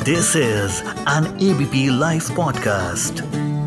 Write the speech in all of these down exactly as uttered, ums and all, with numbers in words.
This is an A B P Life podcast.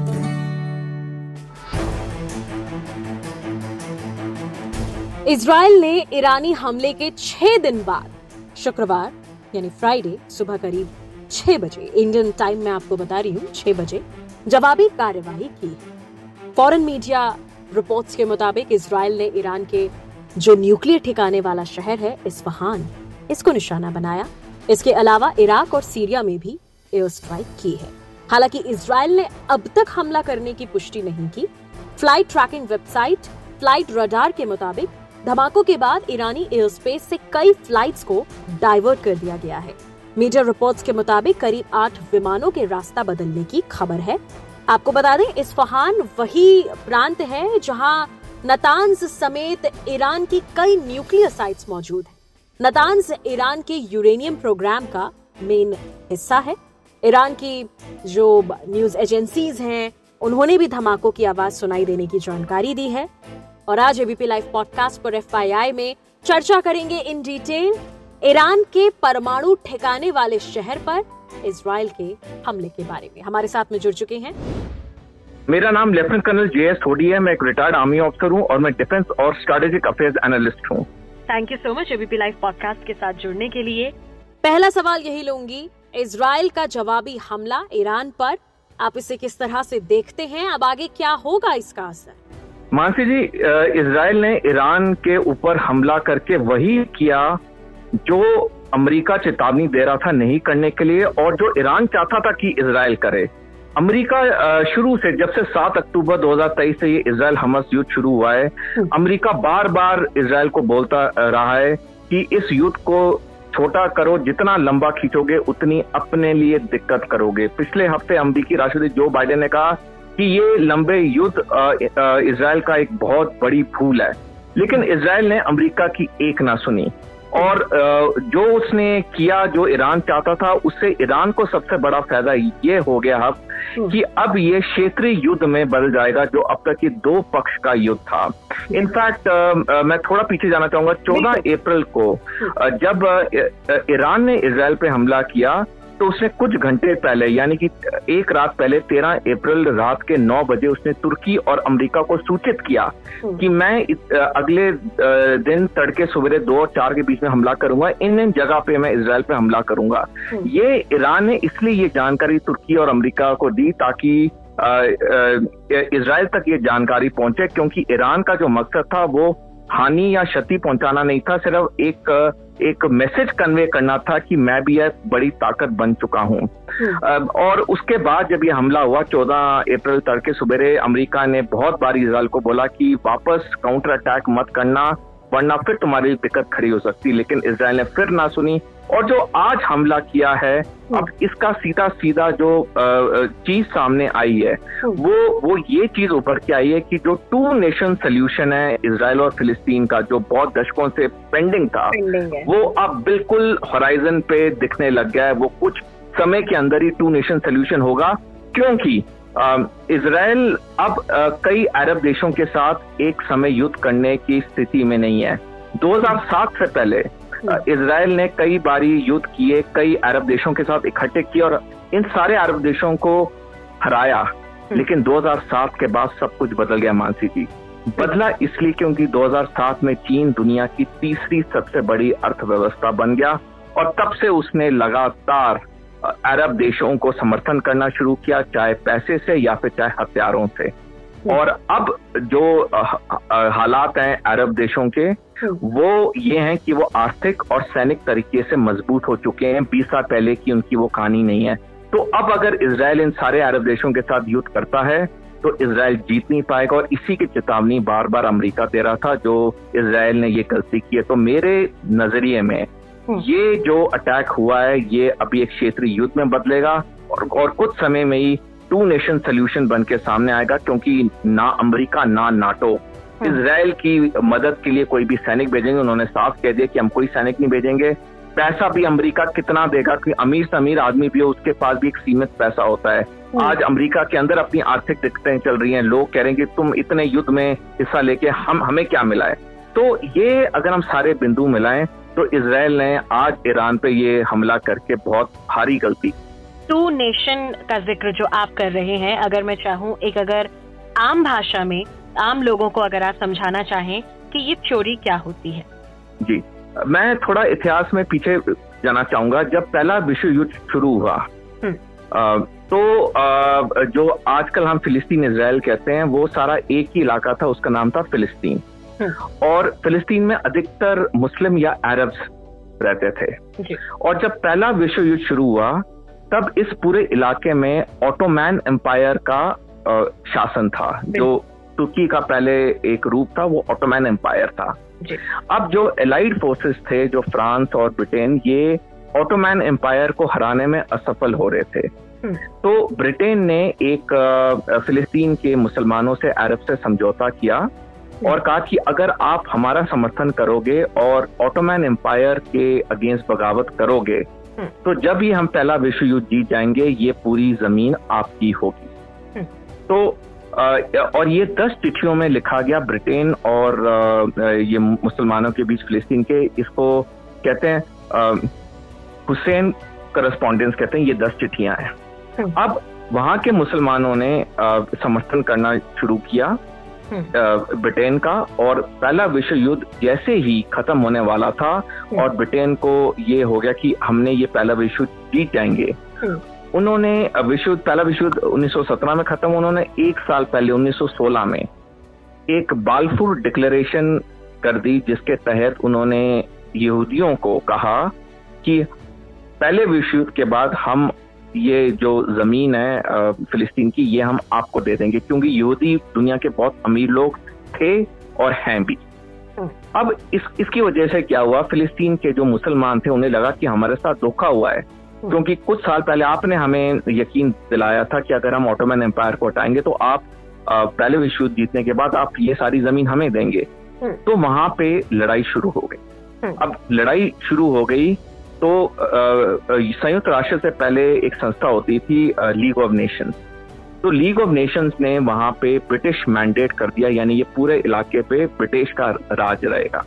Israel ने ईरानी हमले के छह दिन बाद शुक्रवार यानी फ्राइडे सुबह करीब छह बजे इंडियन टाइम में आपको बता रही हूँ छह बजे जवाबी कार्यवाही की है। फॉरेन मीडिया रिपोर्ट्स के मुताबिक इजराइल ने ईरान के जो न्यूक्लियर ठिकाने वाला शहर है इस्फहान, इसको निशाना बनाया। इसके अलावा इराक और सीरिया में भी एयर स्ट्राइक की है। हालांकि इजराइल ने अब तक हमला करने की पुष्टि नहीं की। Flight tracking website flight radar के मुताबिक धमाकों के बाद ईरानी एयर स्पेस से कई फ्लाइट्स को डाइवर्ट कर दिया गया है। मीडिया रिपोर्ट्स के मुताबिक करीब आठ विमानों के रास्ता बदलने की खबर है। आपको बता दें, इस्फहान वही प्रांत है जहां नतान्ज समेत ईरान की कई न्यूक्लियर साइट्स मौजूद हैं। नतान्ज ईरान के यूरेनियम प्रोग्राम का मेन हिस्सा है। ईरान की जो न्यूज एजेंसीज हैं उन्होंने भी धमाकों की आवाज सुनाई देने की जानकारी दी है। और आज एबीपी लाइव पॉडकास्ट पर एफ आई आई में चर्चा करेंगे इन डिटेल ईरान के परमाणु ठिकाने वाले शहर पर इजराइल के हमले के बारे में। हमारे साथ में जुड़ चुके हैं। मेरा नाम लेफ्टिनेंट कर्नल जे एस होडी है। मैं एक रिटायर्ड आर्मी ऑफिसर हूँ और मैं डिफेंस और स्ट्रेटेजिक अफेयर्स एनालिस्ट हूँ। Thank you so much ABP live podcast के साथ जुड़ने के लिए। पहला सवाल यही लूंगी, इजराइल का जवाबी हमला ईरान पर, आप इसे किस तरह से देखते हैं? अब आगे क्या होगा इसका असर? मानसी जी, इजराइल ने ईरान के ऊपर हमला करके वही किया जो अमेरिका चेतावनी दे रहा था नहीं करने के लिए और जो ईरान चाहता था कि इजराइल करे। अमेरिका शुरू से, जब से सात अक्टूबर दो हज़ार तेईस से ये इजराइल हमास युद्ध शुरू हुआ है, अमेरिका बार बार इजराइल को बोलता रहा है कि इस युद्ध को छोटा करो, जितना लंबा खींचोगे उतनी अपने लिए दिक्कत करोगे। पिछले हफ्ते अमेरिकी राष्ट्रपति जो बाइडेन ने कहा कि ये लंबे युद्ध इजराइल का एक बहुत बड़ी भूल है, लेकिन इजराइल ने अमेरिका की एक ना सुनी और जो उसने किया, जो ईरान चाहता था, उससे ईरान को सबसे बड़ा फायदा ये हो गया अब कि अब ये क्षेत्रीय युद्ध में बदल जाएगा जो अब तक ये दो पक्ष का युद्ध था। इनफैक्ट मैं थोड़ा पीछे जाना चाहूंगा। चौदह अप्रैल को जब ईरान ने इजराइल पे हमला किया तो उसने कुछ घंटे पहले, यानी कि एक रात पहले तेरह अप्रैल रात के नौ बजे उसने तुर्की और अमेरिका को सूचित किया कि मैं अगले दिन तड़के सवेरे दो और चार के बीच में हमला करूंगा, इन इन जगह पे मैं इजराइल पे हमला करूंगा। ये ईरान ने इसलिए ये जानकारी तुर्की और अमेरिका को दी ताकि इजराइल तक ये जानकारी पहुंचे, क्योंकि ईरान का जो मकसद था वो हानि या क्षति पहुंचाना नहीं था, सिर्फ एक एक मैसेज कन्वे करना था कि मैं भी एक बड़ी ताकत बन चुका हूं। और उसके बाद जब ये हमला हुआ चौदह अप्रैल तड़के सुबेरे, अमेरिका ने बहुत बार इजराइल को बोला कि वापस काउंटर अटैक मत करना वरना फिर तुम्हारी दिक्कत खड़ी हो सकती, लेकिन इजराइल ने फिर ना सुनी। और जो आज हमला किया है, अब इसका सीधा सीधा जो चीज सामने आई है वो वो ये चीज उभर के आई है कि जो टू नेशन सोल्यूशन है इजराइल और फिलिस्तीन का, जो बहुत दशकों से पेंडिंग था, वो अब बिल्कुल होराइजन पे दिखने लग गया है। वो कुछ समय के अंदर ही टू नेशन सोल्यूशन होगा, क्योंकि इजराइल अब आ, कई अरब देशों के साथ एक समय युद्ध करने की स्थिति में नहीं है। दो हज़ार सात से पहले इजराइल ने कई बारी युद्ध किए, कई अरब देशों के साथ इकट्ठे किए और इन सारे अरब देशों को हराया, लेकिन दो हज़ार सात के बाद सब कुछ बदल गया। मानसी जी, बदला इसलिए क्योंकि दो हज़ार सात में चीन दुनिया की तीसरी सबसे बड़ी अर्थव्यवस्था बन गया और तब से उसने लगातार अरब देशों को समर्थन करना शुरू किया, चाहे पैसे से या फिर चाहे हथियारों से। और अब जो हालात हैं अरब देशों के, वो ये हैं कि वो आर्थिक और सैनिक तरीके से मजबूत हो चुके हैं। बीस साल पहले की उनकी वो कहानी नहीं है। तो अब अगर इजराइल इन सारे अरब देशों के साथ युद्ध करता है तो इजराइल जीत नहीं पाएगा और इसी की चेतावनी बार बार अमेरिका दे रहा था, जो इजराइल ने ये गलती की है। तो मेरे नजरिए में ये जो अटैक हुआ है ये अभी एक क्षेत्रीय युद्ध में बदलेगा और, और कुछ समय में ही टू नेशन सोल्यूशन बन के सामने आएगा, क्योंकि ना अमेरिका ना नाटो इजराइल की मदद के लिए कोई भी सैनिक भेजेंगे। उन्होंने साफ कह दिया कि हम कोई सैनिक नहीं भेजेंगे। पैसा भी अमेरिका कितना देगा, कि अमीर से अमीर आदमी भी हो उसके पास भी एक सीमित पैसा होता है। आज अमेरिका के अंदर अपनी आर्थिक दिक्कतें चल रही हैं, लोग कह रहे हैं कि तुम इतने युद्ध में हिस्सा लेके हम हमें क्या मिला है। तो ये अगर हम सारे बिंदु मिलाएं तो इजराइल ने आज ईरान पे ये हमला करके बहुत भारी गलती। टू नेशन का जिक्र जो आप कर रहे हैं, अगर मैं चाहूँ एक अगर आम भाषा में आम लोगों को अगर आप समझाना चाहें कि ये चोरी क्या होती है। जी, मैं थोड़ा इतिहास में पीछे जाना चाहूंगा। जब पहला विश्व युद्ध शुरू हुआ आ, तो आ, जो आजकल हम फिलिस्तीन इजराइल कहते हैं, वो सारा एक ही इलाका था, उसका नाम था फिलिस्तीन। और फिलिस्तीन में अधिकतर मुस्लिम या अरब्स रहते थे। और जब पहला विश्व युद्ध शुरू हुआ तब इस पूरे इलाके में ऑटोमैन एम्पायर का आ, शासन था। जो तुर्की का पहले एक रूप था वो ऑटोमैन एम्पायर था। अब जो एलाइड फोर्सेस थे, जो फ्रांस और ब्रिटेन, ये ऑटोमैन एम्पायर को हराने में असफल हो रहे थे। तो ब्रिटेन ने एक फिलिस्तीन के मुसलमानों से, अरब से समझौता किया और कहा कि अगर आप हमारा समर्थन करोगे और ऑटोमैन एम्पायर के अगेंस्ट बगावत करोगे तो जब ही हम पहला विश्व युद्ध जीत जाएंगे ये पूरी जमीन आपकी होगी। तो और ये दस चिट्ठियों में लिखा गया ब्रिटेन और ये मुसलमानों के बीच फिलिस्तीन के, इसको कहते हैं हुसैन करस्पॉन्डेंस कहते हैं। ये दस चिट्ठियां हैं। अब वहां के मुसलमानों ने समर्थन करना शुरू किया ब्रिटेन का, और पहला विश्व युद्ध जैसे ही खत्म होने वाला था और ब्रिटेन को ये हो गया कि हमने ये पहला विश्व युद्ध जीत जाएंगे, उन्होंने विश्व पहला विश्व युद्ध उन्नीस सौ सत्रह में खत्म। उन्होंने एक साल पहले उन्नीस सौ सोलह में एक बाल्फूर डिक्लेरेशन कर दी, जिसके तहत उन्होंने यहूदियों को कहा कि पहले विश्व युद्ध के बाद हम ये जो जमीन है फिलिस्तीन की, ये हम आपको दे देंगे, क्योंकि यहूदी दुनिया के बहुत अमीर लोग थे और हैं भी। अब इस इसकी वजह से क्या हुआ, फिलिस्तीन के जो मुसलमान थे उन्हें लगा कि हमारे साथ धोखा हुआ है, क्योंकि कुछ साल पहले आपने हमें यकीन दिलाया था कि अगर हम ऑटोमन एम्पायर को हटाएंगे तो आप पहले विश्व युद्ध जीतने के बाद आप ये सारी जमीन हमें देंगे। तो वहां पे लड़ाई शुरू हो गई। अब लड़ाई शुरू हो गई तो संयुक्त राष्ट्र से पहले एक संस्था होती थी लीग ऑफ नेशंस। तो लीग ऑफ नेशंस ने वहां पे ब्रिटिश मैंडेट कर दिया, यानी ये पूरे इलाके पे ब्रिटिश का राज रहेगा।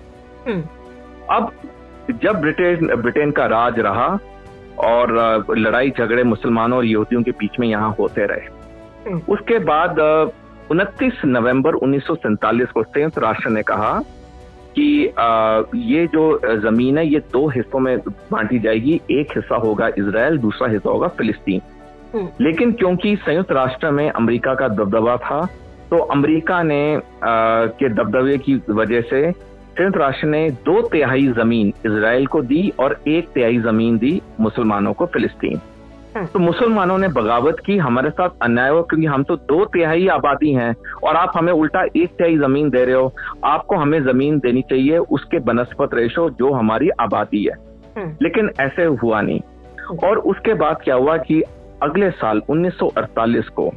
अब जब ब्रिटेन ब्रिटेन का राज रहा और लड़ाई झगड़े मुसलमानों और यहूदियों के बीच में यहाँ होते रहे, उसके बाद उनतीस नवंबर उन्नीस सौ सैंतालीस को संयुक्त राष्ट्र ने कहा कि आ, ये जो जमीन है ये दो हिस्सों में बांटी जाएगी, एक हिस्सा होगा इजराइल, दूसरा हिस्सा होगा फिलिस्तीन। लेकिन क्योंकि संयुक्त राष्ट्र में अमेरिका का दबदबा था, तो अमेरिका ने आ, के दबदबे की वजह से संयुक्त राष्ट्र ने दो तिहाई जमीन इजराइल को दी और एक तिहाई जमीन दी मुसलमानों को फिलिस्तीन। तो मुसलमानों ने बगावत की, हमारे साथ अन्याय हो, क्योंकि हम तो दो तिहाई आबादी हैं और आप हमें उल्टा एक तिहाई जमीन दे रहे हो, आपको हमें जमीन देनी चाहिए उसके बनस्पत रेशो जो हमारी आबादी है। लेकिन ऐसे हुआ नहीं। और उसके बाद क्या हुआ कि अगले साल उन्नीस सौ अड़तालीस को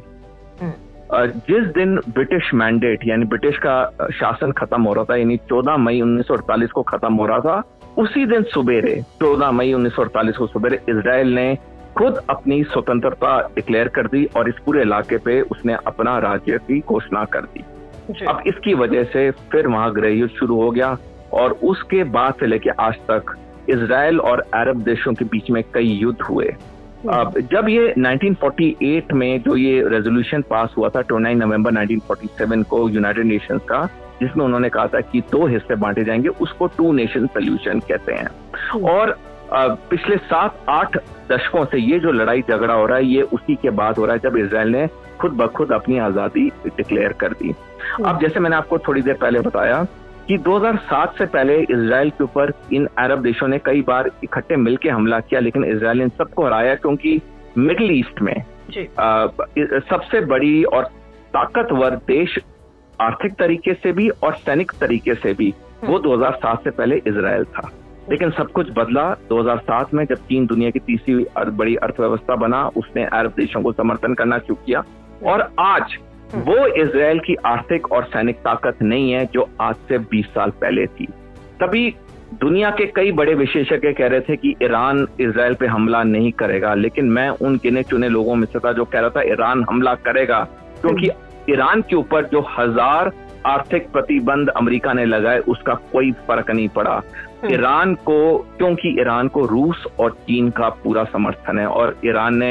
जिस दिन ब्रिटिश मैंडेट यानी ब्रिटिश का शासन खत्म हो रहा था, यानी चौदह मई उन्नीस सौ अड़तालीस को खत्म हो रहा था, उसी दिन सुबेरे चौदह मई उन्नीस सौ अड़तालीस को सुबेरे इजराइल ने खुद अपनी स्वतंत्रता डिक्लेयर कर दी और इस पूरे इलाके पे उसने अपना राज्य की घोषणा कर दी। अब इसकी वजह से फिर वहां गृहयुद्ध शुरू हो गया और उसके बाद से लेके आज तक इजराइल और अरब देशों के बीच में कई युद्ध हुए। अब जब ये उन्नीस सौ अड़तालीस में जो ये रेजोल्यूशन पास हुआ था उनतीस नवंबर उन्नीस सौ सैंतालीस को यूनाइटेड नेशंस का, जिसमें उन्होंने कहा था कि दो हिस्से बांटे जाएंगे, उसको टू नेशन सोल्यूशन कहते हैं। और पिछले सात आठ दशकों से ये जो लड़ाई झगड़ा हो रहा है ये उसी के बाद हो रहा है जब इजराइल ने खुद ब खुद अपनी आजादी डिक्लेयर कर दी। अब जैसे मैंने आपको थोड़ी देर पहले बताया कि दो हज़ार सात से पहले इजराइल के ऊपर इन अरब देशों ने कई बार इकट्ठे मिलकर हमला किया, लेकिन इजराइल ने सबको हराया, क्योंकि मिडिल ईस्ट में आ, सबसे बड़ी और ताकतवर देश आर्थिक तरीके से भी और सैनिक तरीके से भी वो दो हज़ार सात से पहले इजराइल था। लेकिन सब कुछ बदला दो हज़ार सात में, जब चीन दुनिया की तीसरी बड़ी अर्थव्यवस्था बना, उसने अरब देशों को समर्थन करना शुरू किया और आज वो इजराइल की आर्थिक और सैनिक ताकत नहीं है जो आज से बीस साल पहले थी। तभी दुनिया के कई बड़े विशेषज्ञ कह रहे थे कि ईरान इजराइल पे हमला नहीं करेगा, लेकिन मैं उन गिने चुने लोगों में से था जो कह रहा था ईरान हमला करेगा, क्योंकि ईरान के ऊपर जो हजार आर्थिक प्रतिबंध अमेरिका ने लगाए उसका कोई फर्क नहीं पड़ा ईरान को, क्योंकि ईरान को रूस और चीन का पूरा समर्थन है और ईरान ने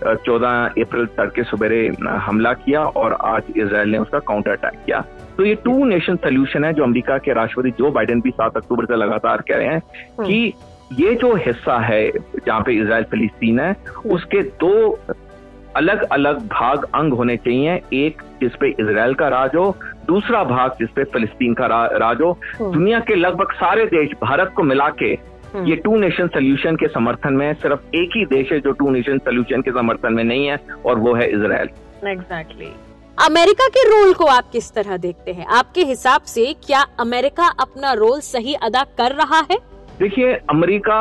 चौदह अप्रैल तड़के सवेरे हमला किया और आज इजराइल ने उसका काउंटर अटैक किया। तो ये टू नेशन सोल्यूशन है जो अमेरिका के राष्ट्रपति जो बाइडेन भी सात अक्टूबर से लगातार कह रहे हैं कि ये जो हिस्सा है जहाँ पे इजराइल फिलिस्तीन है उसके दो अलग अलग भाग अंग होने चाहिए, एक जिसपे इजराइल का राज हो, दूसरा भाग जिसपे फिलिस्तीन का रा, राज हो। दुनिया के लगभग सारे देश भारत को मिला के ये टू नेशन सोल्यूशन के समर्थन में, सिर्फ एक ही देश है जो टू नेशन सोल्यूशन के समर्थन में नहीं है और वो है इजराइल। Exactly exactly. अमेरिका के रोल को आप किस तरह देखते हैं? आपके हिसाब से क्या अमेरिका अपना रोल सही अदा कर रहा है? देखिए, अमेरिका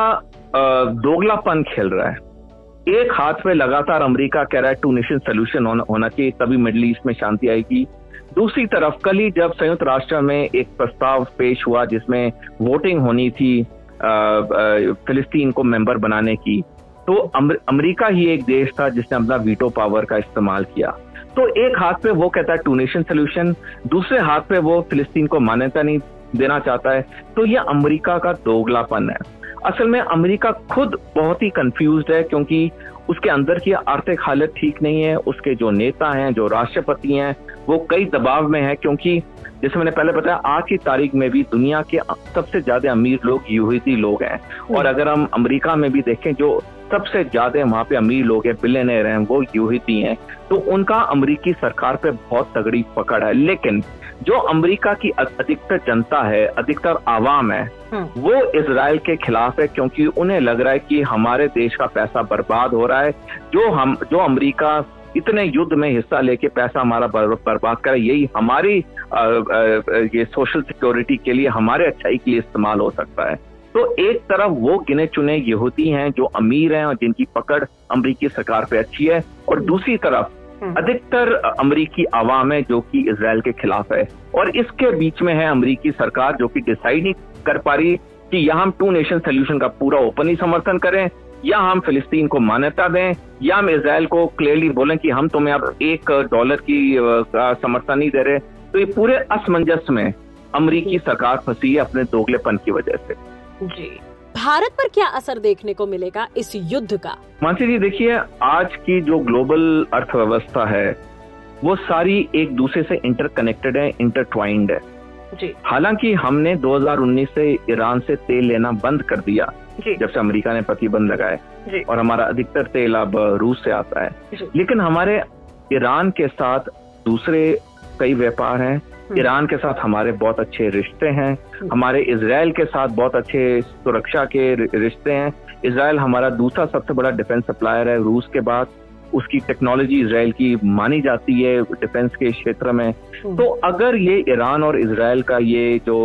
दोगलापन खेल रहा है। एक हाथ में लगातार अमेरिका कह रहा है टू नेशन सोल्यूशन होना, होना चाहिए तभी मिडिल ईस्ट में शांति आएगी। दूसरी तरफ कल ही जब संयुक्त राष्ट्र में एक प्रस्ताव पेश हुआ जिसमें वोटिंग होनी थी फिलिस्तीन को मेंबर बनाने की, तो अमेरिका ही एक देश था जिसने अपना वीटो पावर का इस्तेमाल किया। तो एक हाथ पे वो कहता है टू नेशन सोल्यूशन, दूसरे हाथ पे वो फिलिस्तीन को मान्यता नहीं देना चाहता है। तो ये अमेरिका का दोगलापन है। असल में अमेरिका खुद बहुत ही कंफ्यूज्ड है क्योंकि उसके अंदर की आर्थिक हालत ठीक नहीं है। उसके जो नेता हैं, जो राष्ट्रपति हैं, वो कई दबाव में है क्योंकि जैसे मैंने पहले बताया आज की तारीख में भी दुनिया के सबसे ज्यादा अमीर लोग यहूदी लोग हैं। और अगर हम अमेरिका में भी देखें जो सबसे ज्यादा वहाँ पे अमीर लोग हैं, बिलियनर हैं, वो यहूदी हैं। तो उनका अमेरिकी सरकार पे बहुत तगड़ी पकड़ है। लेकिन जो अमेरिका की अधिकतर जनता है, अधिकतर आवाम है, वो इजराइल के खिलाफ है क्योंकि उन्हें लग रहा है कि हमारे देश का पैसा बर्बाद हो रहा है। जो हम जो अमेरिका इतने युद्ध में हिस्सा लेके पैसा हमारा बर्बाद करे, यही हमारी आ, आ, ये सोशल सिक्योरिटी के लिए, हमारे अच्छाई के लिए इस्तेमाल हो सकता है। तो एक तरफ वो गिने चुने यहूदी हैं जो अमीर हैं और जिनकी पकड़ अमेरिकी सरकार पे अच्छी है, और दूसरी तरफ अधिकतर अमेरिकी आवाम है जो कि इजराइल के खिलाफ है। और इसके बीच में है अमेरिकी सरकार जो कि डिसाइड नहीं कर पा रही कि या हम टू नेशन सोल्यूशन का पूरा ओपनली समर्थन करें, या हम फिलिस्तीन को मान्यता दें, या हम इजराइल को क्लियरली बोलें कि हम तुम्हें अब एक डॉलर की समर्थन नहीं दे रहे। तो ये पूरे असमंजस में अमेरिकी सरकार फंसी है अपने दोगलेपन की वजह से। जी, भारत पर क्या असर देखने को मिलेगा इस युद्ध का? मानसी जी, देखिए, आज की जो ग्लोबल अर्थव्यवस्था है वो सारी एक दूसरे से इंटरकनेक्टेड है, इंटरट्वाइंड है। जी। हालांकि हमने दो हज़ार उन्नीस से ईरान से तेल लेना बंद कर दिया जब से अमेरिका ने प्रतिबंध लगाए, और हमारा अधिकतर तेल अब रूस से आता है। लेकिन हमारे ईरान के साथ दूसरे कई व्यापार हैं। ईरान के साथ हमारे बहुत अच्छे रिश्ते हैं, हमारे इजराइल के साथ बहुत अच्छे सुरक्षा के रिश्ते हैं। इजराइल हमारा दूसरा सबसे बड़ा डिफेंस सप्लायर है रूस के बाद। उसकी टेक्नोलॉजी इजराइल की मानी जाती है डिफेंस के क्षेत्र में। तो अगर ये ईरान और इजराइल का ये जो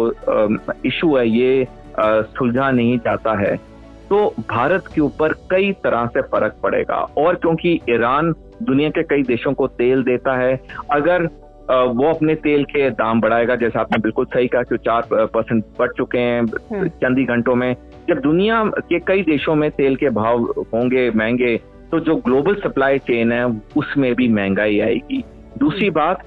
इशू है ये सुलझा नहीं जाता है तो भारत के ऊपर कई तरह से फर्क पड़ेगा। और क्योंकि ईरान दुनिया के कई देशों को तेल देता है, अगर वो अपने तेल के दाम बढ़ाएगा, जैसे आपने बिल्कुल सही कहा कि चार परसेंट बढ़ चुके हैं चंद ही घंटों में, जब दुनिया के कई देशों में तेल के भाव होंगे महंगे तो जो ग्लोबल सप्लाई चेन है उसमें भी महंगाई आएगी। दूसरी बात,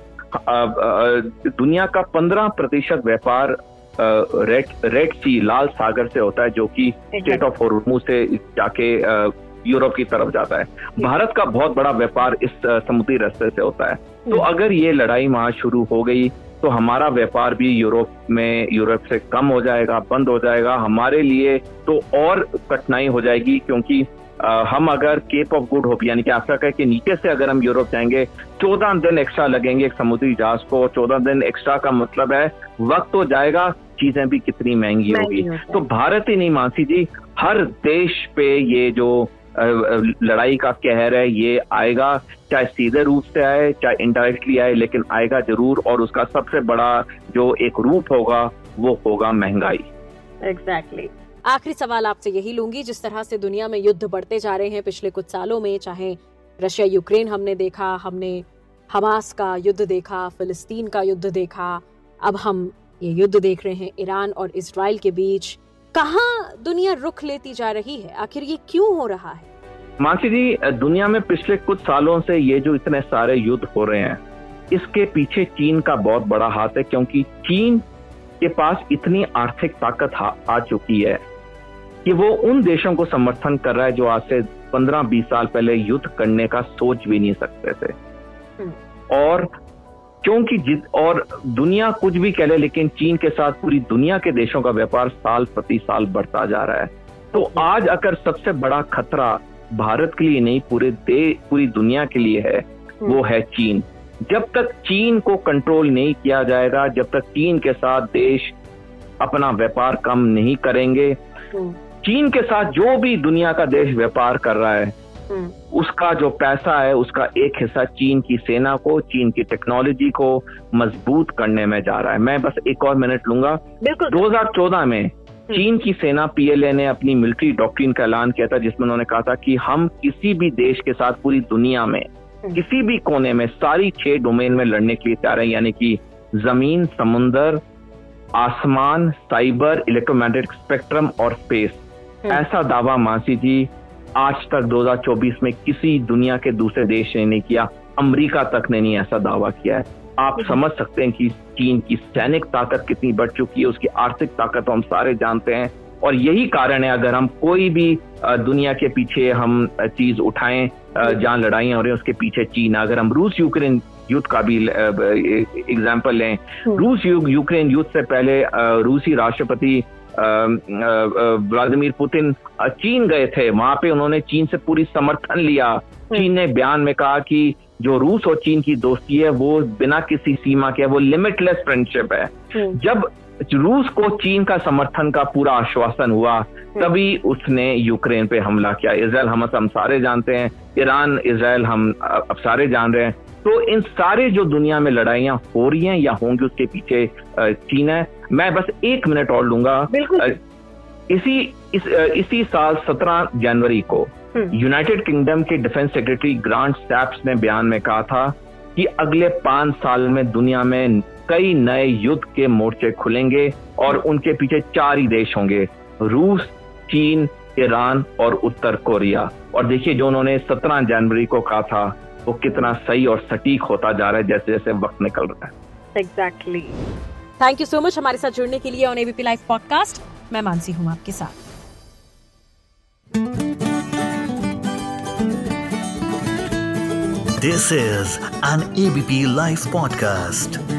दुनिया का पंद्रह प्रतिशत व्यापार रेड रेड सी लाल सागर से होता है जो कि स्टेट ऑफ हॉर्मुज से जाके यूरोप की तरफ जाता है। भारत का बहुत बड़ा व्यापार इस समुद्री रास्ते से होता है। तो अगर ये लड़ाई वहां शुरू हो गई तो हमारा व्यापार भी यूरोप में यूरोप से कम हो जाएगा, बंद हो जाएगा। हमारे लिए तो और कठिनाई हो जाएगी क्योंकि आ, हम अगर केप ऑफ गुड होप यानी कि अफ्रीका के नीचे से अगर हम यूरोप जाएंगे चौदह दिन एक्स्ट्रा लगेंगे एक समुद्री जहाज को। चौदह दिन एक्स्ट्रा का मतलब है वक्त तो जाएगा, चीजें भी कितनी महंगी होगी। तो भारत ही नहीं मानसी जी, हर देश पे ये जो लड़ाई का कहर है ये आएगा, चाहे सीधे रूप से आए चाहे इनडायरेक्टली आए, लेकिन आएगा जरूर। और उसका सबसे बड़ा जो एक रूप होगा वो होगा महंगाई। एग्जैक्टली। आखिरी सवाल आपसे यही लूंगी, जिस तरह से दुनिया में युद्ध बढ़ते जा रहे हैं पिछले कुछ सालों में, चाहे रशिया यूक्रेन हमने देखा, हमने हमास का युद्ध देखा, फिलिस्तीन का युद्ध देखा, अब हम ये युद्ध देख रहे हैं ईरान और इजराइल के बीच। कहाँ दुनिया रुख लेती जा रही है? आखिर ये क्यों हो रहा है? मानसी जी, दुनिया में पिछले कुछ सालों से ये जो इतने सारे युद्ध हो रहे हैं इसके पीछे चीन का बहुत बड़ा हाथ है, क्योंकि चीन के पास इतनी आर्थिक ताकत आ चुकी है कि वो उन देशों को समर्थन कर रहा है जो आज से पंद्रह बीस साल पहले युद्ध करने का सोच भी नहीं सकते थे। और क्योंकि जित और दुनिया कुछ भी कह ले, लेकिन चीन के साथ पूरी दुनिया के देशों का व्यापार साल प्रति साल बढ़ता जा रहा है। तो आज अगर सबसे बड़ा खतरा भारत के लिए नहीं, पूरे देश पूरी दुनिया के लिए है, वो है चीन। जब तक चीन को कंट्रोल नहीं किया जाएगा, जब तक चीन के साथ देश अपना व्यापार कम नहीं करेंगे, चीन के साथ जो भी दुनिया का देश व्यापार कर रहा है उसका जो पैसा है उसका एक हिस्सा चीन की सेना को, चीन की टेक्नोलॉजी को मजबूत करने में जा रहा है। मैं बस एक और मिनट लूंगा। दो हज़ार चौदह में चीन की सेना पीएलए ने अपनी मिलिट्री डॉक्ट्रिन का ऐलान किया था, जिसमें उन्होंने कहा था कि हम किसी भी देश के साथ पूरी दुनिया में किसी भी कोने में सारी छह डोमेन में लड़ने के लिए तैयार है, यानी कि जमीन, समुंदर, आसमान, साइबर, इलेक्ट्रोमैग्नेटिक स्पेक्ट्रम और स्पेस। ऐसा दावा मानसी जी आज तक दो हज़ार चौबीस में किसी दुनिया के दूसरे देश ने नहीं किया, अमेरिका तक ने नहीं ऐसा दावा किया है। आप समझ सकते हैं कि चीन की सैनिक ताकत कितनी बढ़ चुकी है, उसकी आर्थिक ताकत तो हम सारे जानते हैं। और यही कारण है, अगर हम कोई भी दुनिया के पीछे हम चीज उठाएं, जहां लड़ाइयां हो रही हैं उसके पीछे चीन। अगर हम रूस यूक्रेन युद्ध का भी एग्जाम्पल लें, रूस यूक्रेन युद्ध से पहले रूसी राष्ट्रपति व्लादिमीर पुतिन चीन गए थे। वहां पे उन्होंने चीन से पूरी समर्थन लिया। चीन ने बयान में कहा कि जो रूस और चीन की दोस्ती है वो बिना किसी सीमा के, वो लिमिटलेस फ्रेंडशिप है। जब रूस को चीन का समर्थन का पूरा आश्वासन हुआ तभी उसने यूक्रेन पे हमला किया। इजराइल हमास हम सारे जानते हैं, ईरान इजराइल हम अब सारे जान रहे हैं। तो इन सारे जो दुनिया में लड़ाइयां हो रही हैं या होंगी उसके पीछे चीन है। मैं बस एक मिनट और लूंगा। इसी इस, इसी साल सत्रह जनवरी को यूनाइटेड किंगडम के डिफेंस सेक्रेटरी ग्रांट स्टैप्स ने बयान में कहा था कि अगले पांच साल में दुनिया में कई नए युद्ध के मोर्चे खुलेंगे और उनके पीछे चार ही देश होंगे, रूस, चीन, ईरान और उत्तर कोरिया। और देखिए जो उन्होंने सत्रह जनवरी को कहा था वो कितना सही और सटीक होता जा रहा है जैसे जैसे वक्त निकल रहा है। Exactly. Thank you so much हमारे साथ जुड़ने के लिए ऑन एबीपी लाइव पॉडकास्ट। मैं मानसी हूँ आपके साथ। This is an ABP live podcast.